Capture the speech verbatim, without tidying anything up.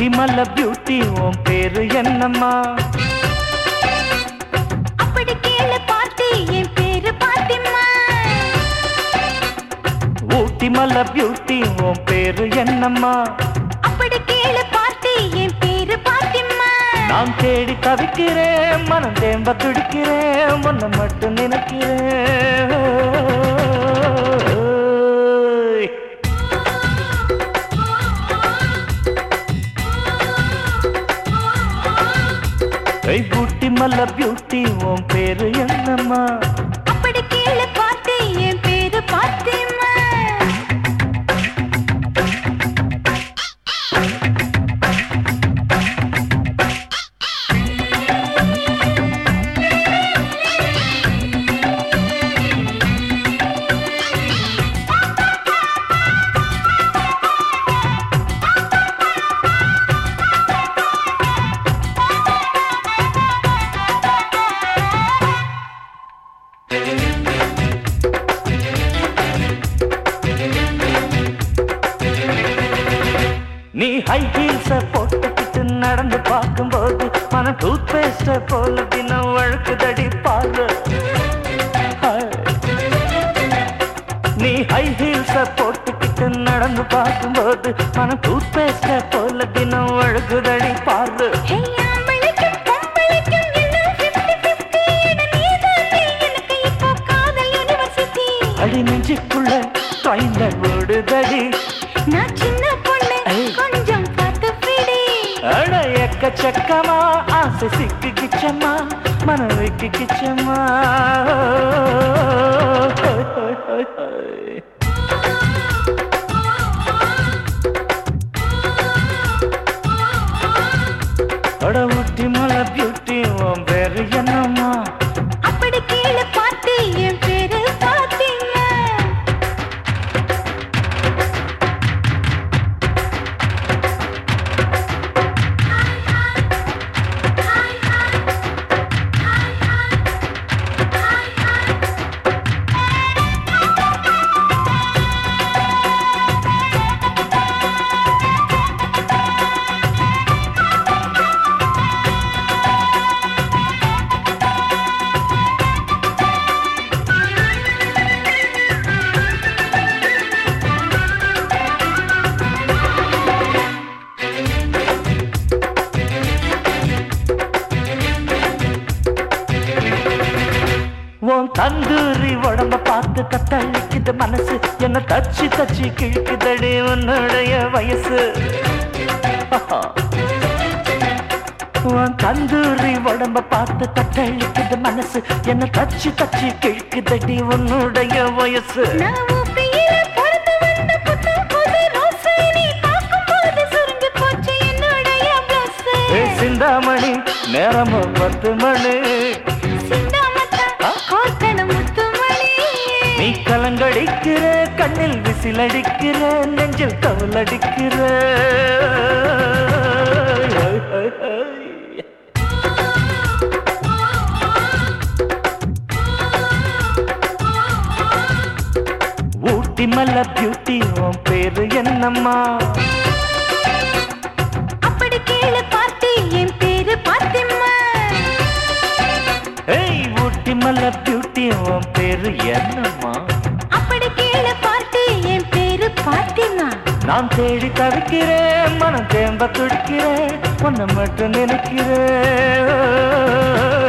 ஊட்டி மல்ல beauty உன் பேரு என்னம்மா? அப்படி கேளு பாட்டி என் பேரு பாத்திமா. ஊட்டி மல்ல பியூட்டி உன் பேரு என்னம்மா? அப்படி கேளு பாட்டி என் பேரு பாத்திமா. நான் தேடி தவிக்கிறேன் மனம் தேம்ப துடிக்கிறேன் உன்னை மட்டும் நினைக்கிறேன். ஊட்டி மல்ல பியூட்டி உன் பேரு என்னம்மா? அப்படி கேளு பாட்டி என் பேரு பாத்திமா. நீ ஹை ஹீல்ஸ போட்டுக்கிட்டு நடந்து பார்க்கும்போது மனம் டூத் பேஸ்ட போல தினம் வழுக்குதடி பாரு. நீ ஹை ஹீல்ஸ போட்டுக்கிட்டு நடந்து பார்க்கும்போது மனம் டூத் பேஸ்ட போல தினம் வழுக்குதடி பாரு. அடி நெஞ்சுக்குள்ள ட்ரைன்கள் ஓடுதடி. நான் சின்ன பொண்ணு கொஞ்சம் பார்த்து பிடி. அட எக்கச்சக்கமா ஆசை சிக்கு கிச்சம்மா மனம் வைக்கு கிச்சம்மா. அட ஊட்டி மலை பியூட்டி உன் பேரு என்னம்மா? அப்படி கேளு பாட்டி என் பேரு பாத்திமா. உன் தந்தூரி உடம்ப பார்த்து தத்தளிக்குது மனசு என்ன தச்சு தச்சு கிழக்குதடி உன்னுடைய வயசு. உன் தந்தூரி உடம்ப பார்த்து தத்தளிக்குது மனசு என்ன தச்சு தச்சு கிழக்குதடி உன்னுடைய வயசு. சிந்தாமணி நேரமும் பத்து மணி. நீ கலங்கடிக்கிற கண்ணில் விசிலடிக்கிற நெஞ்சில் கவலடிக்கிற. ஊட்டி மல்ல பியூட்டி உன் பேரு என்னம்மா? அப்படி கேளு பாட்டி என் பேரு பாத்திமா. ஏய் ஊட்டி மல்ல பியூட்டி உன் பேரு என்னம்மா? அப்படி கேளு பாட்டி என் பேரு பாத்திமா. நான் தேடி தவிக்கிறேன் மனம் தேம்ப துடிக்கிறேன் உன்னை மட்டும் நினைக்கிறேன்.